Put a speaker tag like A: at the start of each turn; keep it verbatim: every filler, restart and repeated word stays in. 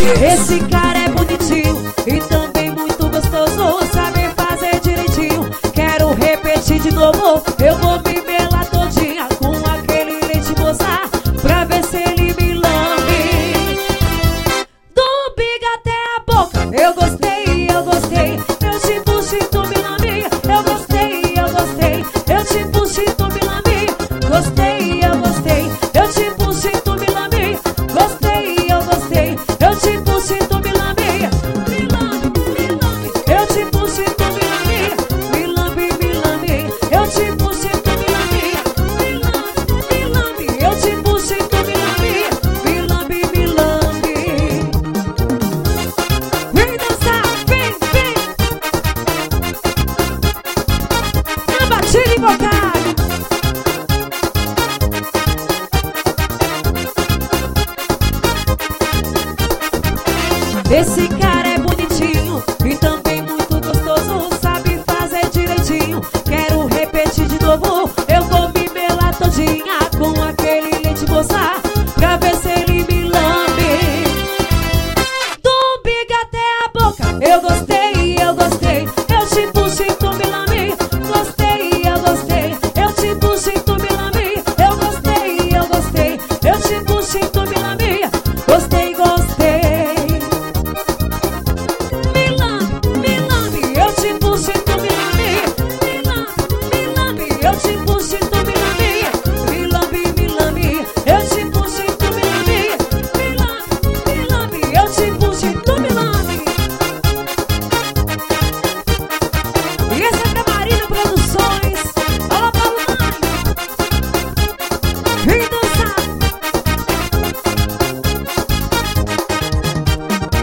A: Esse cara é bonitinho e também muito gostoso, sabe fazer direitinho. Quero repetir de novo. Eu vou me melar todinha com aquele leite moça, pra ver se ele me lambe do bico até a boca. Eu gostei, eu gostei. Eu te puxo e tu me lambe. Eu gostei, eu gostei. Eu te puxo e tu me lambe. Gostei, eu gostei. Eu te puxo e tu me lambe. Gostei, eu gostei. Eu te puxo e tu me lambe. Me lambe, me lambe. Eu te puxo e tu me lambe. Me lambe, me lambe. Eu te puxo e tu me lambe. Me lambe, me lambe. Eu te puxo e tu me lambe. Me lambe, me lambe. Vem dançar, vem, vem. Na batida invocada. Esse cara